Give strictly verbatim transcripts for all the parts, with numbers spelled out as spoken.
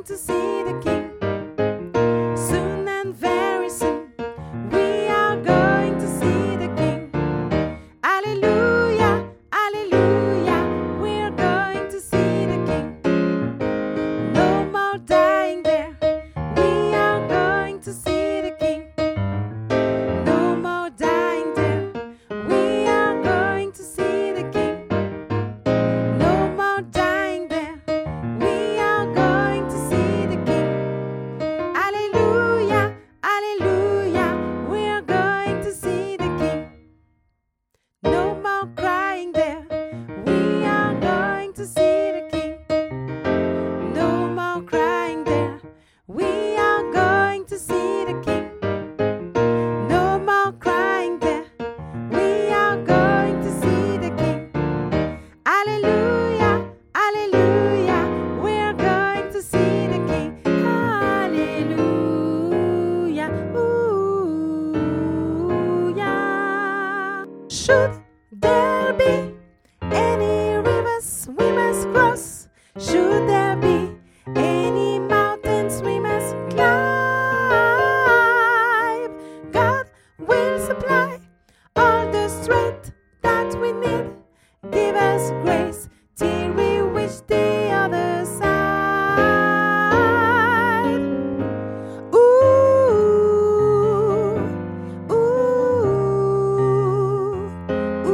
to see the King. Soon and very soon, we are going to see the King. Alleluia, alleluia, we're going to see the King. No more dying there, we are going to see the King. No more dying there, we are going to see the King. No more dying there, we are going to see the King. Alleluia, alleluia, we're going to see the King. No more crying there, we are going to see the King. No more crying there, we are going to see the King. No more crying there, we are going to see the King. Alleluia, alleluia, we're going to see the King. Alleluia, ooh, yeah. Should there be any rivers we must cross? Should there be any mountains we must climb? God will supply all the strength that we need. Give us grace till we reach the other side. Ooh, ooh, ooh,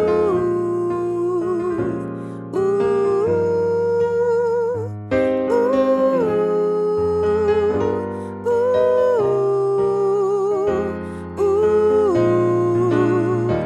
ooh, ooh, ooh.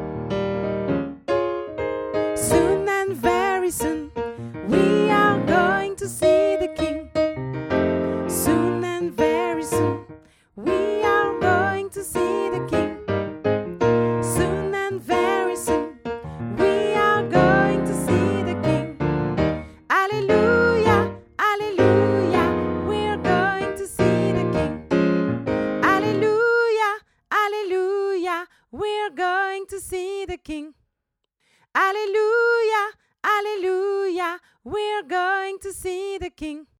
Soon and very soon, we are going to see the King. Soon and very soon, we are going to see the King. Soon and very soon, we are going to see the King. Alleluia, alleluia, we're going to see the King. Alleluia, alleluia, we're going to see the King. Alleluia, alleluia, we're going to see the King.